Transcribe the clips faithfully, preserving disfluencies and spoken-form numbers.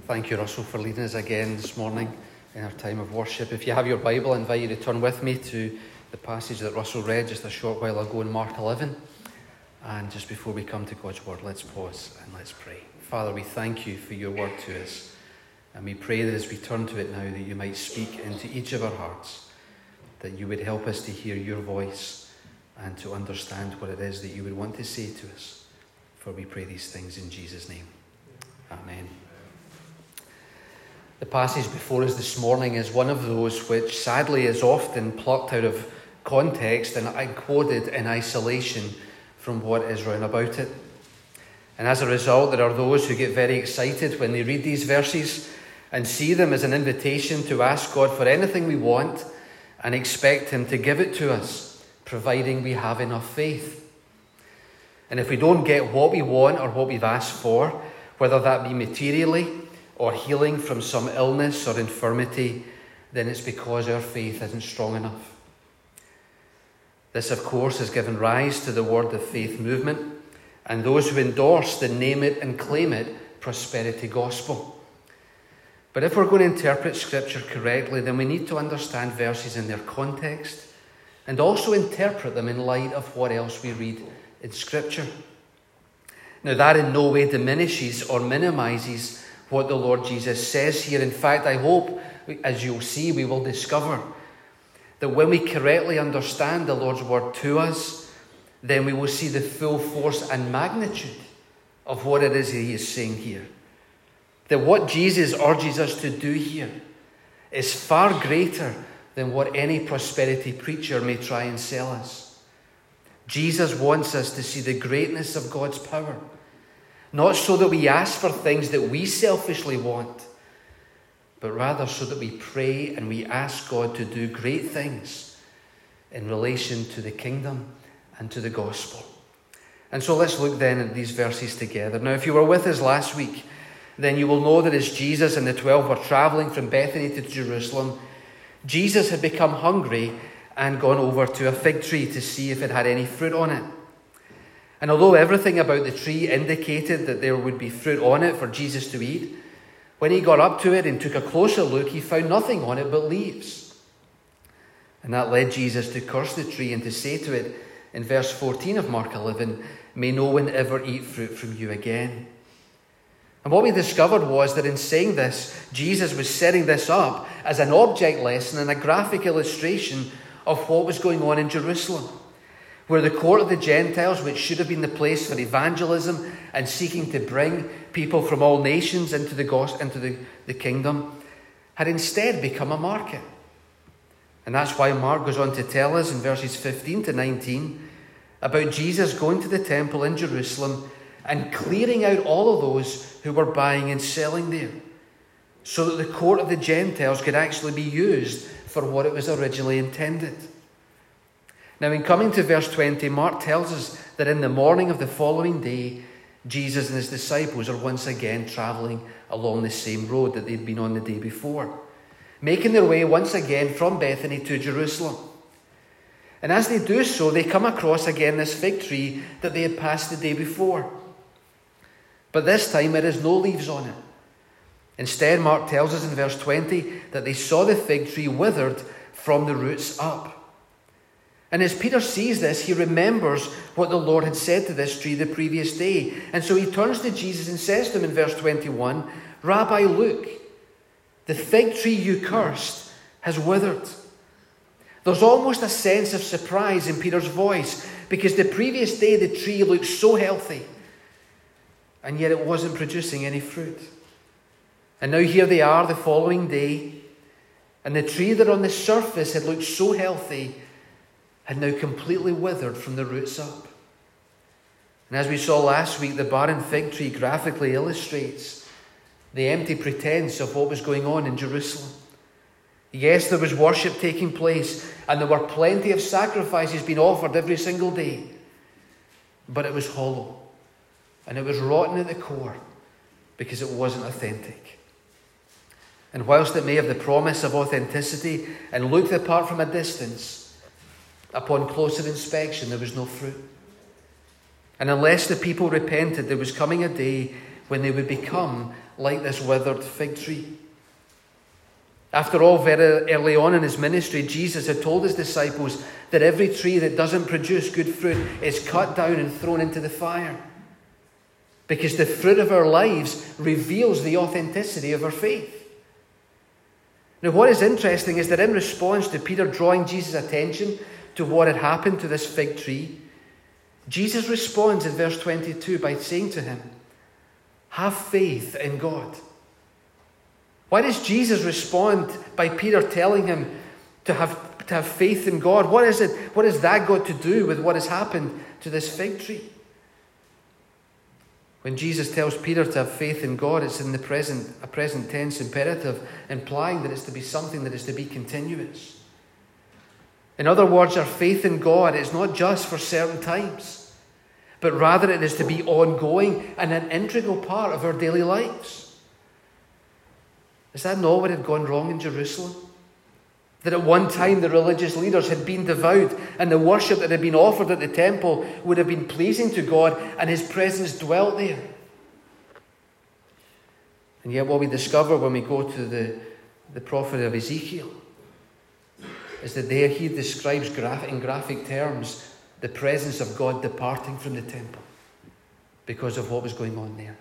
Thank you, Russell, for leading us again this morning in our time of worship. If you have your Bible, I invite you to turn with me to the passage that Russell read just a short while ago in Mark eleven. And just before we come to God's word, let's pause and let's pray. Father, we thank you for your word to us. And we pray that as we turn to it now, that you might speak into each of our hearts, that you would help us to hear your voice and to understand what it is that you would want to say to us. For we pray these things in Jesus' name. Amen. The passage before us this morning is one of those which sadly is often plucked out of context and quoted in isolation from what is round about it. And as a result, there are those who get very excited when they read these verses and see them as an invitation to ask God for anything we want and expect him to give it to us, providing we have enough faith. And if we don't get what we want or what we've asked for, whether that be materially or healing from some illness or infirmity, then it's because our faith isn't strong enough. This, of course, has given rise to the Word of Faith movement and those who endorse the name it and claim it prosperity gospel. But if we're going to interpret Scripture correctly, then we need to understand verses in their context and also interpret them in light of what else we read in Scripture. Now, that in no way diminishes or minimises what the Lord Jesus says here. In fact, I hope, as you'll see, we will discover that when we correctly understand the Lord's word to us, then we will see the full force and magnitude of what it is he is saying here. That what Jesus urges us to do here is far greater than what any prosperity preacher may try and sell us. Jesus wants us to see the greatness of God's power. Not so that we ask for things that we selfishly want, but rather so that we pray and we ask God to do great things in relation to the kingdom and to the gospel. And so let's look then at these verses together. Now, if you were with us last week, then you will know that as Jesus and the twelve were travelling from Bethany to Jerusalem, Jesus had become hungry and gone over to a fig tree to see if it had any fruit on it. And although everything about the tree indicated that there would be fruit on it for Jesus to eat, when he got up to it and took a closer look, he found nothing on it but leaves. And that led Jesus to curse the tree and to say to it in verse fourteen of Mark eleven, "May no one ever eat fruit from you again." And what we discovered was that in saying this, Jesus was setting this up as an object lesson and a graphic illustration of what was going on in Jerusalem, where the court of the Gentiles, which should have been the place for evangelism and seeking to bring people from all nations into the gospel, into the, the kingdom, had instead become a market. And that's why Mark goes on to tell us in verses fifteen to nineteen about Jesus going to the temple in Jerusalem and clearing out all of those who were buying and selling there, so that the court of the Gentiles could actually be used for what it was originally intended. Now, in coming to verse twenty, Mark tells us that in the morning of the following day, Jesus and his disciples are once again travelling along the same road that they'd been on the day before, making their way once again from Bethany to Jerusalem. And as they do so, they come across again this fig tree that they had passed the day before. But this time it has no leaves on it. Instead, Mark tells us in verse twenty that they saw the fig tree withered from the roots up. And as Peter sees this, he remembers what the Lord had said to this tree the previous day. And so he turns to Jesus and says to him in verse twenty-one, "Rabbi, look, the fig tree you cursed has withered." There's almost a sense of surprise in Peter's voice, because the previous day the tree looked so healthy, and yet it wasn't producing any fruit. And now here they are the following day, and the tree that on the surface had looked so healthy had now completely withered from the roots up. And as we saw last week, the barren fig tree graphically illustrates the empty pretense of what was going on in Jerusalem. Yes, there was worship taking place, and there were plenty of sacrifices being offered every single day, but it was hollow, and it was rotten at the core because it wasn't authentic. And whilst it may have the promise of authenticity and looked the part from a distance, upon closer inspection there was no fruit. And unless the people repented, there was coming a day when they would become like this withered fig tree. After all, very early on in his ministry, Jesus had told his disciples that every tree that doesn't produce good fruit is cut down and thrown into the fire. Because the fruit of our lives reveals the authenticity of our faith. Now, what is interesting is that in response to Peter drawing Jesus' attention to what had happened to this fig tree, Jesus responds in verse twenty-two by saying to him, "Have faith in God." Why does Jesus respond by Peter telling him to have, to have faith in God? What is it? What has that got to do with what has happened to this fig tree? When Jesus tells Peter to have faith in God, it's in the present, a present tense imperative, implying that it's to be something that is to be continuous. In other words, our faith in God is not just for certain times, but rather it is to be ongoing and an integral part of our daily lives. Is that not what had gone wrong in Jerusalem? That at one time the religious leaders had been devout and the worship that had been offered at the temple would have been pleasing to God and his presence dwelt there. And yet what we discover when we go to the, the prophet of Ezekiel is that there he describes graph, in graphic terms the presence of God departing from the temple because of what was going on there.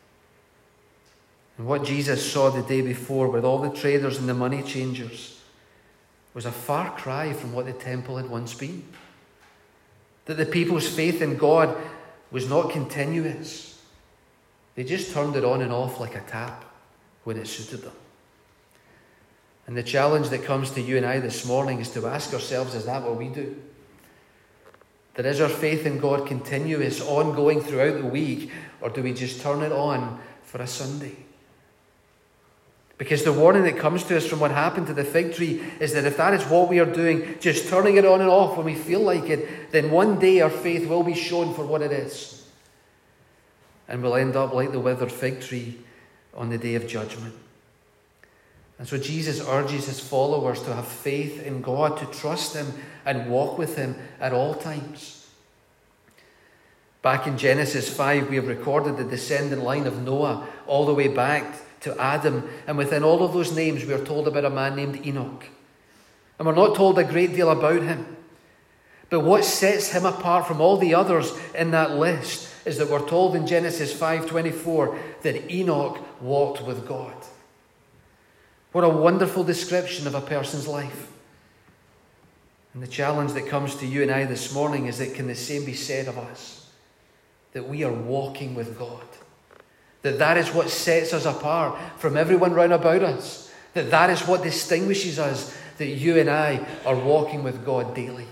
And what Jesus saw the day before with all the traders and the money changers was a far cry from what the temple had once been. That the people's faith in God was not continuous. They just turned it on and off like a tap when it suited them. And the challenge that comes to you and I this morning is to ask ourselves, is that what we do? That is our faith in God continuous, ongoing throughout the week, or do we just turn it on for a Sunday? Because the warning that comes to us from what happened to the fig tree is that if that is what we are doing, just turning it on and off when we feel like it, then one day our faith will be shown for what it is. And we'll end up like the withered fig tree on the day of judgment. And so Jesus urges his followers to have faith in God, to trust him and walk with him at all times. Back in Genesis five, we have recorded the descendant line of Noah all the way back to Adam, and within all of those names we are told about a man named Enoch. And we're not told a great deal about him. But what sets him apart from all the others in that list is that we're told in Genesis five twenty-four that Enoch walked with God. What a wonderful description of a person's life. And the challenge that comes to you and I this morning is that can the same be said of us? That we are walking with God. That that is what sets us apart from everyone round about us. That that is what distinguishes us, that you and I are walking with God daily.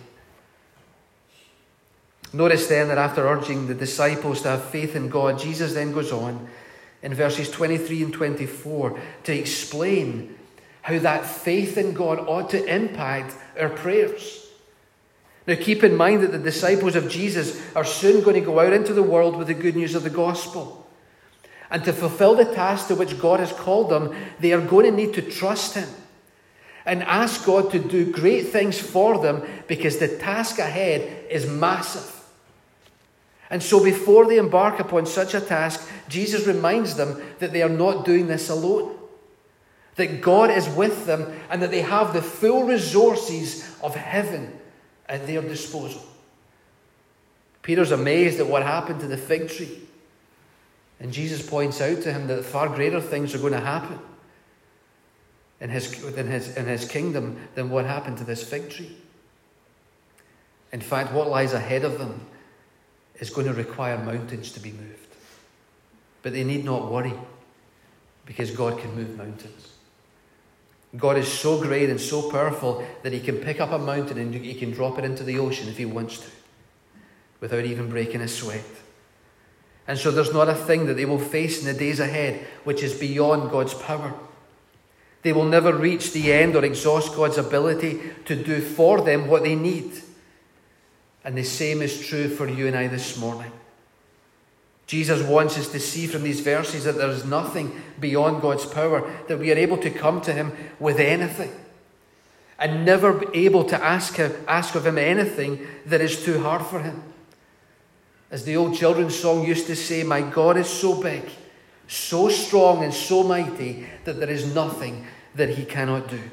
Notice then that after urging the disciples to have faith in God, Jesus then goes on in verses twenty-three and twenty-four to explain how that faith in God ought to impact our prayers. Now keep in mind that the disciples of Jesus are soon going to go out into the world with the good news of the gospel. And to fulfill the task to which God has called them, they are going to need to trust him and ask God to do great things for them because the task ahead is massive. And so before they embark upon such a task, Jesus reminds them that they are not doing this alone. That God is with them and that they have the full resources of heaven at their disposal. Peter's amazed at what happened to the fig tree. And Jesus points out to him that far greater things are going to happen in his, in his, in his kingdom than what happened to this fig tree. In fact, what lies ahead of them is going to require mountains to be moved. But they need not worry because God can move mountains. God is so great and so powerful that he can pick up a mountain and he can drop it into the ocean if he wants to without even breaking a sweat. And so there's not a thing that they will face in the days ahead which is beyond God's power. They will never reach the end or exhaust God's ability to do for them what they need. And the same is true for you and I this morning. Jesus wants us to see from these verses that there is nothing beyond God's power, that we are able to come to him with anything and never be able to ask him, ask of him anything that is too hard for him. As the old children's song used to say, my God is so big, so strong and so mighty that there is nothing that he cannot do.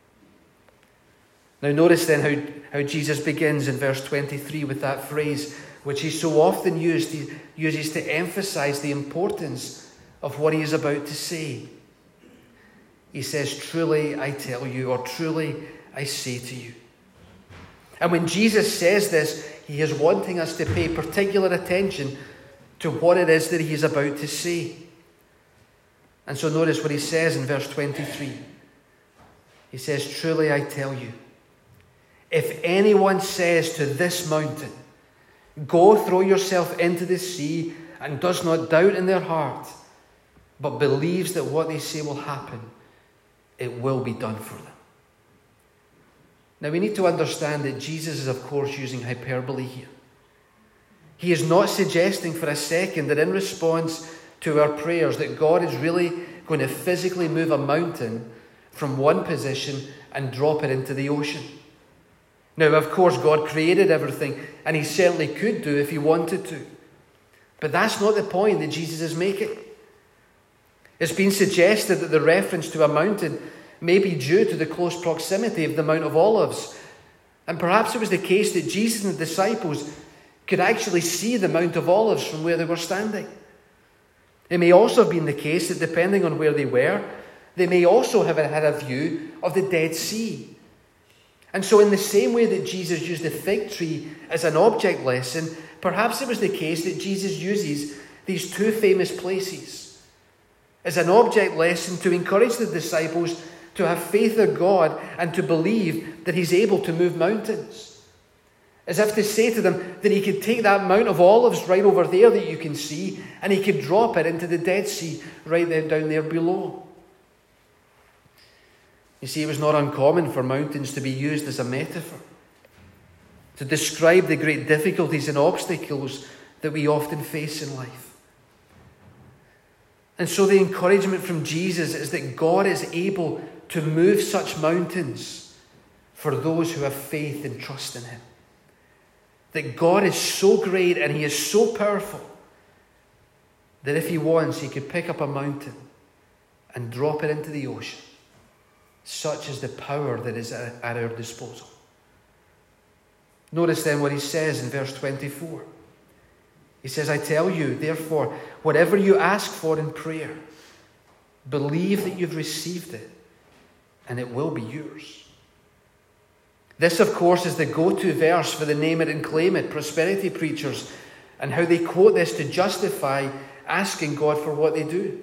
Now notice then how, how Jesus begins in verse twenty-three with that phrase which he so often used, he uses to emphasize the importance of what he is about to say. He says, truly I tell you, or truly I say to you. And when Jesus says this, he is wanting us to pay particular attention to what it is that he is about to say. And so notice what he says in verse twenty-three. He says, truly I tell you, if anyone says to this mountain, go throw yourself into the sea, and does not doubt in their heart, but believes that what they say will happen, it will be done for them. Now we need to understand that Jesus is of course using hyperbole here. He is not suggesting for a second that in response to our prayers that God is really going to physically move a mountain from one position and drop it into the ocean. Now, of course, God created everything, and he certainly could do if he wanted to. But that's not the point that Jesus is making. It's been suggested that the reference to a mountain may be due to the close proximity of the Mount of Olives. And perhaps it was the case that Jesus and the disciples could actually see the Mount of Olives from where they were standing. It may also have been the case that depending on where they were, they may also have had a view of the Dead Sea. And so in the same way that Jesus used the fig tree as an object lesson, perhaps it was the case that Jesus uses these two famous places as an object lesson to encourage the disciples to have faith in God and to believe that he's able to move mountains. As if to say to them that he could take that Mount of Olives right over there that you can see, and he could drop it into the Dead Sea right there, down there below. You see, it was not uncommon for mountains to be used as a metaphor to describe the great difficulties and obstacles that we often face in life. And so the encouragement from Jesus is that God is able to move such mountains for those who have faith and trust in him. That God is so great and he is so powerful that if he wants, he could pick up a mountain and drop it into the ocean. Such is the power that is at our disposal. Notice then what he says in verse twenty-four. He says, I tell you, therefore, whatever you ask for in prayer, believe that you've received it, and it will be yours. This, of course, is the go-to verse for the name it and claim it prosperity preachers, and how they quote this to justify asking God for what they do.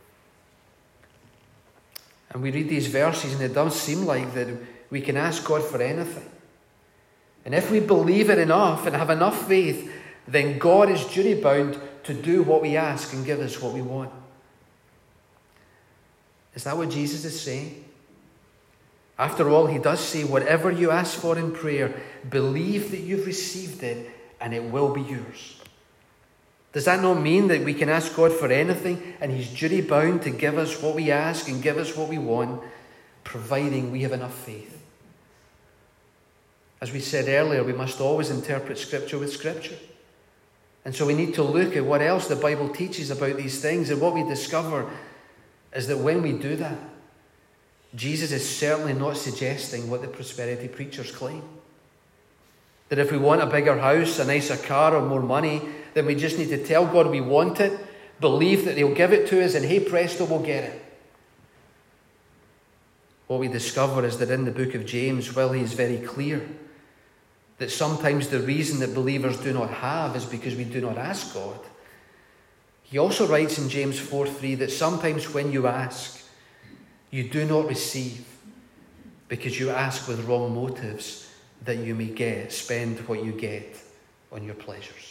And we read these verses and it does seem like that we can ask God for anything. And if we believe it enough and have enough faith, then God is duty bound to do what we ask and give us what we want. Is that what Jesus is saying? After all, he does say, whatever you ask for in prayer, believe that you've received it and it will be yours. Does that not mean that we can ask God for anything and he's duty bound to give us what we ask and give us what we want, providing we have enough faith? As we said earlier, we must always interpret Scripture with Scripture. And so we need to look at what else the Bible teaches about these things, and what we discover is that when we do that, Jesus is certainly not suggesting what the prosperity preachers claim. That if we want a bigger house, a nicer car, or more money, then we just need to tell God we want it, believe that he'll give it to us, and hey presto, we'll get it. What we discover is that in the book of James, while he is very clear that sometimes the reason that believers do not have is because we do not ask God, he also writes in James four three that sometimes when you ask, you do not receive because you ask with wrong motives, that you may get, spend what you get on your pleasures.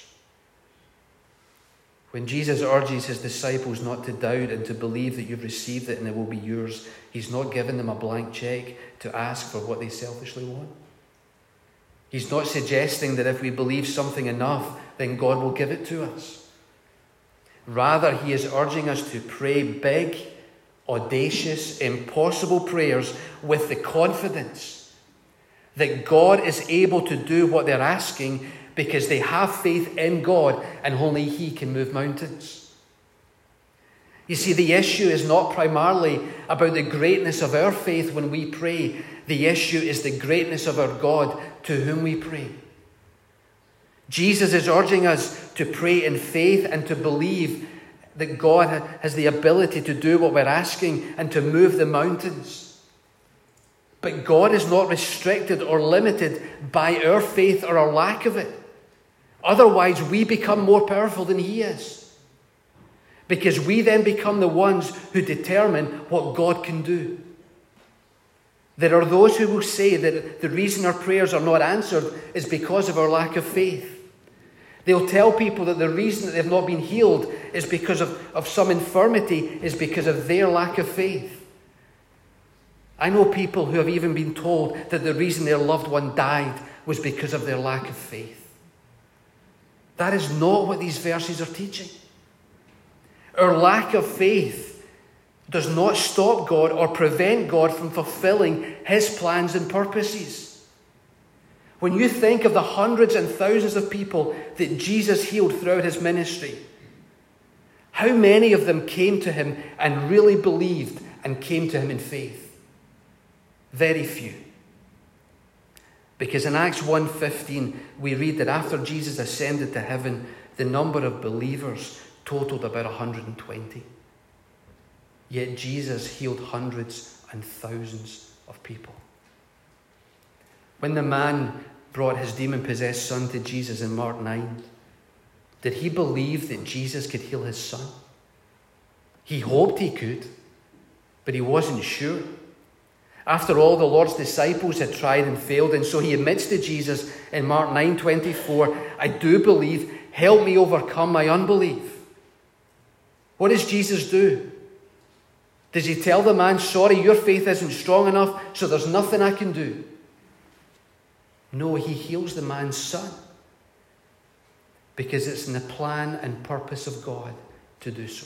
When Jesus urges his disciples not to doubt and to believe that you've received it and it will be yours, he's not giving them a blank check to ask for what they selfishly want. He's not suggesting that if we believe something enough, then God will give it to us. Rather, he is urging us to pray big, audacious, impossible prayers with the confidence that God is able to do what they're asking because they have faith in God and only he can move mountains. You see, the issue is not primarily about the greatness of our faith when we pray. The issue is the greatness of our God to whom we pray. Jesus is urging us to pray in faith and to believe that God has the ability to do what we're asking and to move the mountains. But God is not restricted or limited by our faith or our lack of it. Otherwise, we become more powerful than He is. Because we then become the ones who determine what God can do. There are those who will say that the reason our prayers are not answered is because of our lack of faith. They'll tell people that the reason that they've not been healed is because of, of some infirmity, is because of their lack of faith. I know people who have even been told that the reason their loved one died was because of their lack of faith. That is not what these verses are teaching. Our lack of faith does not stop God or prevent God from fulfilling His plans and purposes. When you think of the hundreds and thousands of people that Jesus healed throughout His ministry, how many of them came to Him and really believed and came to Him in faith? Very few. Because in Acts one fifteen, we read that after Jesus ascended to heaven, the number of believers totaled about one hundred twenty. Yet Jesus healed hundreds and thousands of people. When the man brought his demon-possessed son to Jesus in Mark nine, did he believe that Jesus could heal his son? He hoped he could, but he wasn't sure. After all, the Lord's disciples had tried and failed, and so he admits to Jesus in Mark nine twenty-four, I do believe, help me overcome my unbelief. What does Jesus do? Does he tell the man, sorry, your faith isn't strong enough, so there's nothing I can do? No, he heals the man's son. Because it's in the plan and purpose of God to do so.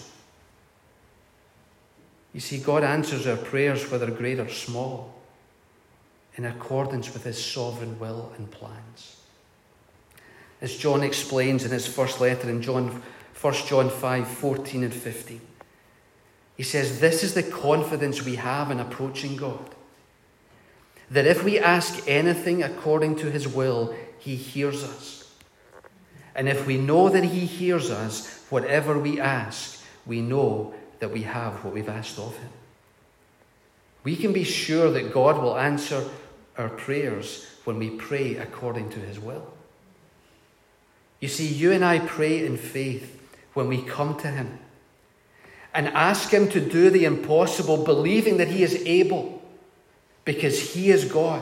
You see, God answers our prayers, whether great or small, in accordance with His sovereign will and plans. As John explains in his first letter in John, First John five, fourteen and fifteen, he says, this is the confidence we have in approaching God, that if we ask anything according to His will, He hears us. And if we know that He hears us, whatever we ask, we know that we have what we've asked of Him. We can be sure that God will answer our prayers when we pray according to His will. You see, you and I pray in faith when we come to Him and ask Him to do the impossible, believing that He is able, because He is God.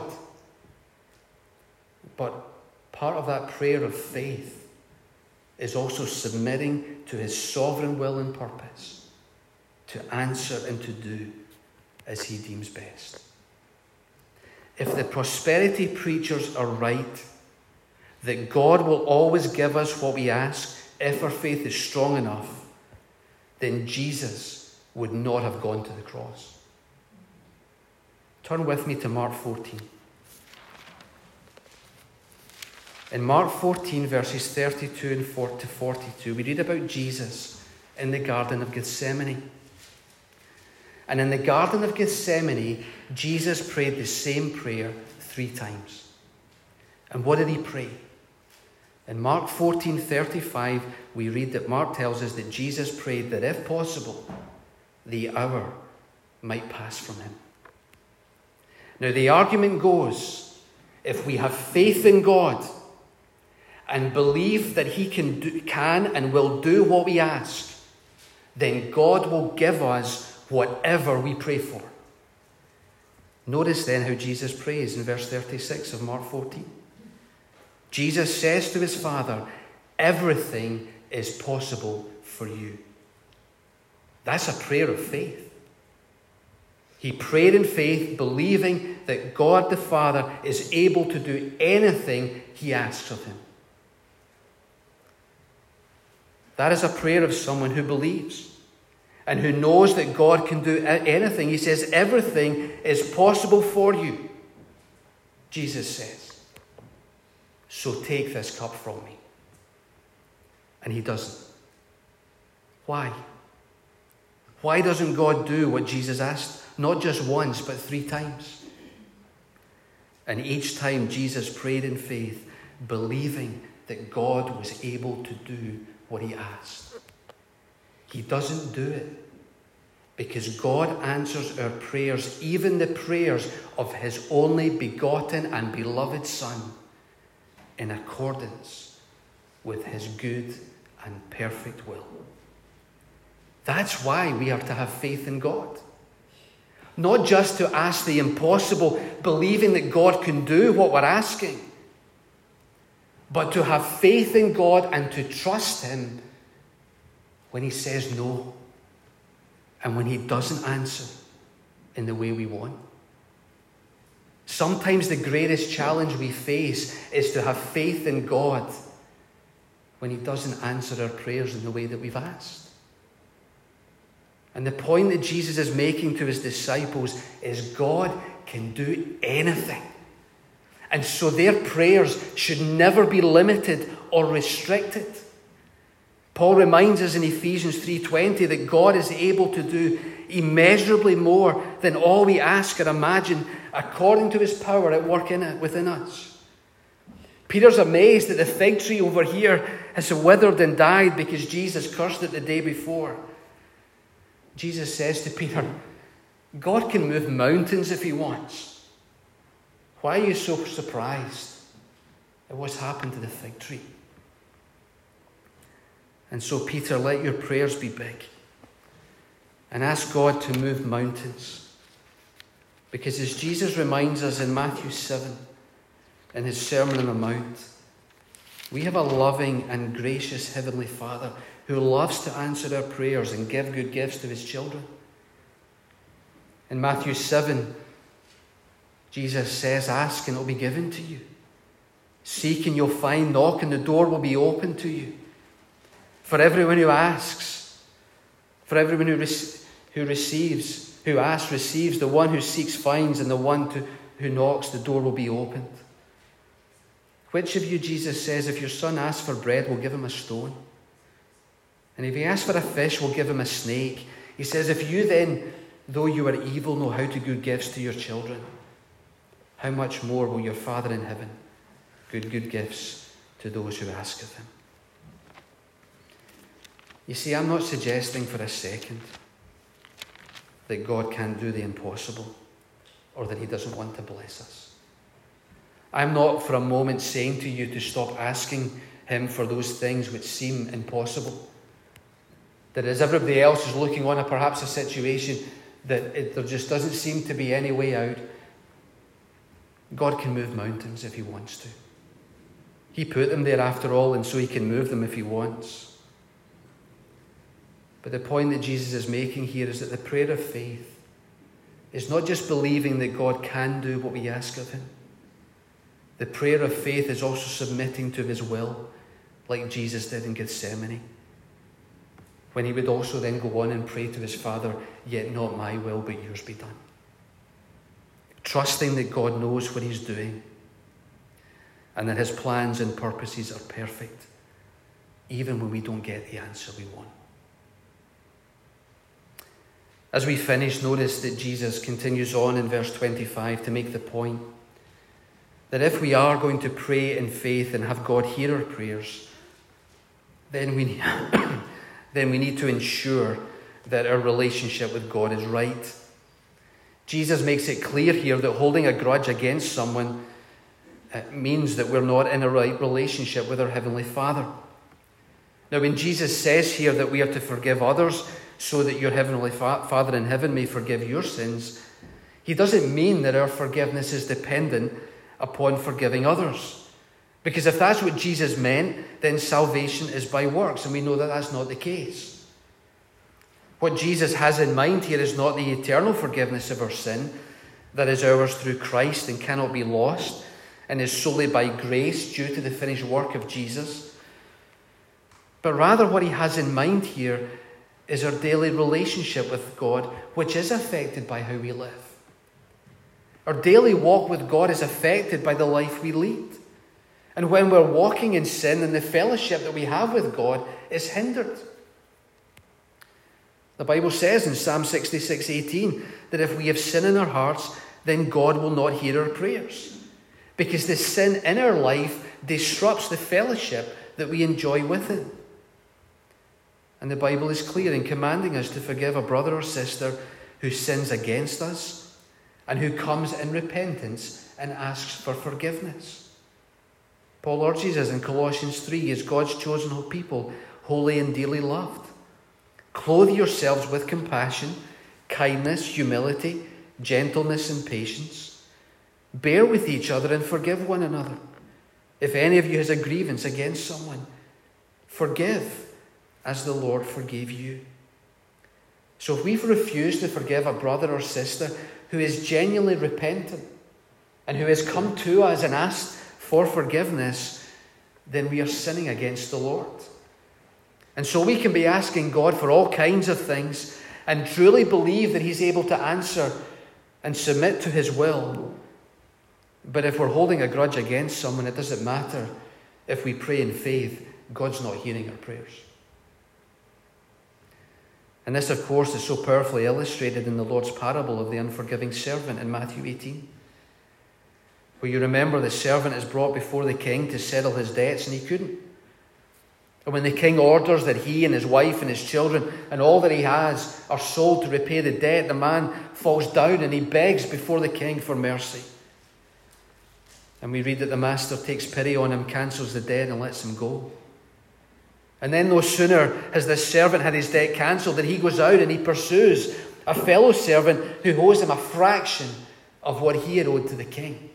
But part of that prayer of faith is also submitting to His sovereign will and purpose to answer and to do as He deems best. If the prosperity preachers are right, that God will always give us what we ask if our faith is strong enough, then Jesus would not have gone to the cross. Turn with me to Mark fourteen. In Mark fourteen, verses thirty-two and to forty-two, we read about Jesus in the Garden of Gethsemane. And in the Garden of Gethsemane, Jesus prayed the same prayer three times. And what did He pray? In Mark fourteen thirty-five, we read that Mark tells us that Jesus prayed that, if possible, the hour might pass from Him. Now, the argument goes, if we have faith in God and believe that He can, do, can and will do what we ask, then God will give us whatever we pray for. Notice then how Jesus prays in verse thirty-six of Mark fourteen. Jesus says to His Father, everything is possible for you. That's a prayer of faith. He prayed in faith, believing that God the Father is able to do anything He asks of Him. That is a prayer of someone who believes and who knows that God can do anything. He says, everything is possible for you. Jesus says, so take this cup from me. And He doesn't. Why? Why doesn't God do what Jesus asked? Not just once, but three times. And each time Jesus prayed in faith, believing that God was able to do what he asked. He doesn't do it because God answers our prayers, even the prayers of his only begotten and beloved Son, in accordance with his good and perfect will. That's why we are to have faith in God. Not just to ask the impossible, believing that God can do what we're asking, but to have faith in God and to trust him when he says no and when he doesn't answer in the way we want. Sometimes the greatest challenge we face is to have faith in God when he doesn't answer our prayers in the way that we've asked. And the point that Jesus is making to his disciples is God can do anything. And so their prayers should never be limited or restricted. Paul reminds us in Ephesians three twenty that God is able to do immeasurably more than all we ask or imagine according to his power at work in it, within us. Peter's amazed that the fig tree over here has withered and died because Jesus cursed it the day before. Jesus says to Peter, God can move mountains if he wants. Why are you so surprised at what's happened to the fig tree? And so, Peter, let your prayers be big and ask God to move mountains. Because as Jesus reminds us in Matthew seven, in his Sermon on the Mount, we have a loving and gracious Heavenly Father who loves to answer our prayers and give good gifts to his children. In Matthew seven, Jesus says, ask and it will be given to you. Seek and you'll find. Knock and the door will be opened to you. For everyone who asks, for everyone who, rec- who receives, who asks receives, the one who seeks finds, and the one to, who knocks, the door will be opened. Which of you, Jesus says, if your son asks for bread, will give him a stone? And if he asks for a fish, we'll give him a snake. He says, if you then, though you are evil, know how to give gifts to your children, how much more will your Father in heaven give good gifts to those who ask of him? You see, I'm not suggesting for a second that God can't do the impossible or that he doesn't want to bless us. I'm not for a moment saying to you to stop asking him for those things which seem impossible. That as everybody else is looking on at perhaps a situation that it, there just doesn't seem to be any way out, God can move mountains if he wants to. He put them there after all, and so he can move them if he wants. But the point that Jesus is making here is that the prayer of faith is not just believing that God can do what we ask of him. The prayer of faith is also submitting to his will, like Jesus did in Gethsemane, when he would also then go on and pray to his Father, yet not my will, but yours be done. Trusting that God knows what he's doing and that his plans and purposes are perfect, even when we don't get the answer we want. As we finish, notice that Jesus continues on in verse twenty-five to make the point that if we are going to pray in faith and have God hear our prayers, then we, then we need to ensure that our relationship with God is right. Jesus makes it clear here that holding a grudge against someone uh, means that we're not in a right relationship with our Heavenly Father. Now, when Jesus says here that we are to forgive others so that your Heavenly Fa- Father in heaven may forgive your sins, he doesn't mean that our forgiveness is dependent upon forgiving others. Because if that's what Jesus meant, then salvation is by works, and we know that that's not the case. What Jesus has in mind here is not the eternal forgiveness of our sin that is ours through Christ and cannot be lost and is solely by grace due to the finished work of Jesus. But rather what he has in mind here is our daily relationship with God, which is affected by how we live. Our daily walk with God is affected by the life we lead. And when we're walking in sin, then the fellowship that we have with God is hindered. The Bible says in Psalm sixty-six eighteen that if we have sin in our hearts, then God will not hear our prayers, because the sin in our life disrupts the fellowship that we enjoy with Him. And the Bible is clear in commanding us to forgive a brother or sister who sins against us and who comes in repentance and asks for forgiveness. Paul urges us in Colossians three, as God's chosen people, holy and dearly loved, clothe yourselves with compassion, kindness, humility, gentleness, and patience. Bear with each other and forgive one another. If any of you has a grievance against someone, forgive as the Lord forgave you. So if we've refused to forgive a brother or sister who is genuinely repentant and who has come to us and asked for forgiveness, then we are sinning against the Lord. And so we can be asking God for all kinds of things and truly believe that He's able to answer and submit to His will. But if we're holding a grudge against someone, it doesn't matter if we pray in faith, God's not hearing our prayers. And this, of course, is so powerfully illustrated in the Lord's parable of the unforgiving servant in Matthew eighteen. Where you remember the servant is brought before the king to settle his debts, and he couldn't. And when the king orders that he and his wife and his children and all that he has are sold to repay the debt, the man falls down and he begs before the king for mercy. And we read that the master takes pity on him, cancels the debt, and lets him go. And then no sooner has this servant had his debt cancelled than he goes out and he pursues a fellow servant who owes him a fraction of what he had owed to the king.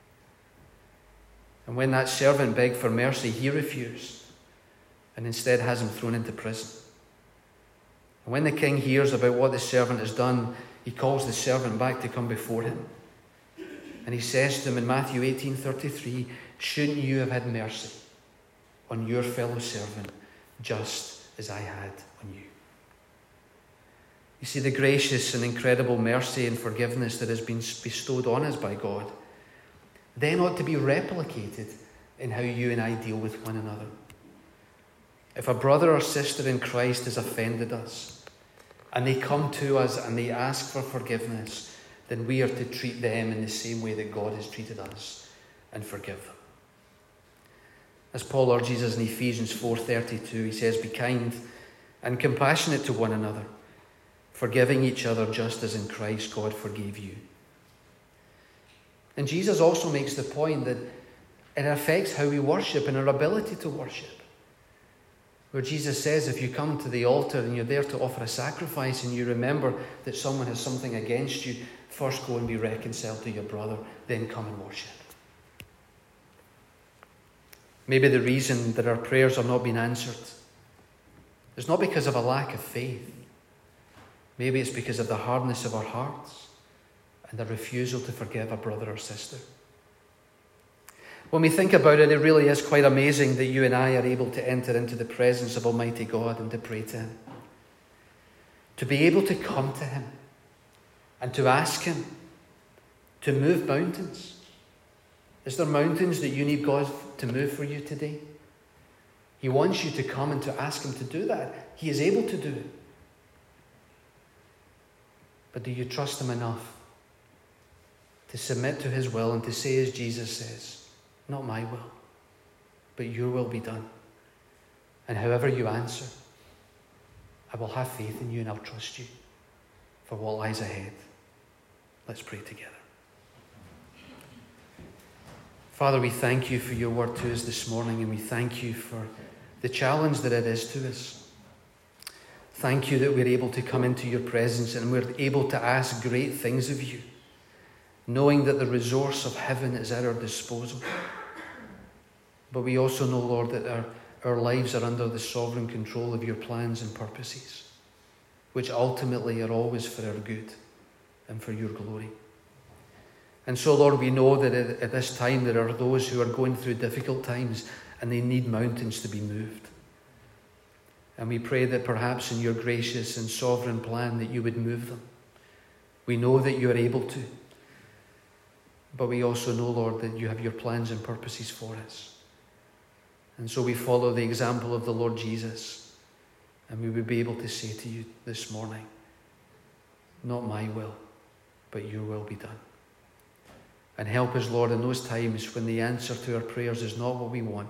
And when that servant begged for mercy, he refused and instead has him thrown into prison. And when the king hears about what the servant has done, he calls the servant back to come before him. And he says to him in Matthew eighteen thirty-three, shouldn't you have had mercy on your fellow servant just as I had on you? You see, the gracious and incredible mercy and forgiveness that has been bestowed on us by God then ought to be replicated in how you and I deal with one another. If a brother or sister in Christ has offended us and they come to us and they ask for forgiveness, then we are to treat them in the same way that God has treated us and forgive them. As Paul urges us in Ephesians four thirty-two, he says, be kind and compassionate to one another, forgiving each other just as in Christ God forgave you. And Jesus also makes the point that it affects how we worship and our ability to worship. Where Jesus says, if you come to the altar and you're there to offer a sacrifice and you remember that someone has something against you, first go and be reconciled to your brother, then come and worship. Maybe the reason that our prayers are not being answered is not because of a lack of faith. Maybe it's because of the hardness of our hearts and the refusal to forgive a brother or sister. When we think about it, it really is quite amazing that you and I are able to enter into the presence of Almighty God and to pray to Him. To be able to come to Him and to ask Him to move mountains. Is there mountains that you need God to move for you today? He wants you to come and to ask Him to do that. He is able to do it. But do you trust Him enough to submit to His will and to say, as Jesus says, not my will, but your will be done. And however you answer, I will have faith in you and I'll trust you for what lies ahead. Let's pray together. Father, we thank you for your word to us this morning, and we thank you for the challenge that it is to us. Thank you that we're able to come into your presence and we're able to ask great things of you, knowing that the resource of heaven is at our disposal. But we also know, Lord, that our, our lives are under the sovereign control of your plans and purposes, which ultimately are always for our good and for your glory. And so, Lord, we know that at, at this time there are those who are going through difficult times and they need mountains to be moved. And we pray that perhaps in your gracious and sovereign plan that you would move them. We know that you are able to. But we also know, Lord, that you have your plans and purposes for us. And so we follow the example of the Lord Jesus. And we would be able to say to you this morning, not my will, but your will be done. And help us, Lord, in those times when the answer to our prayers is not what we want,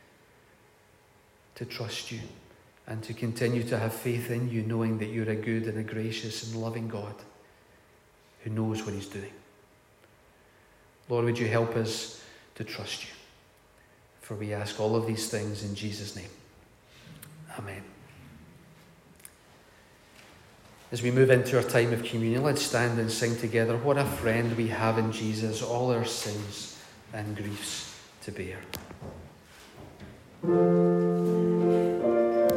to trust you and to continue to have faith in you, knowing that you're a good and a gracious and loving God who knows what he's doing. Lord, would you help us to trust you? For we ask all of these things in Jesus' name. Amen. As we move into our time of communion, let's stand and sing together, what a friend we have in Jesus, all our sins and griefs to bear.